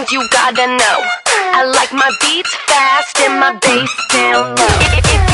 you gotta know, I like my beats fast and my bass down low.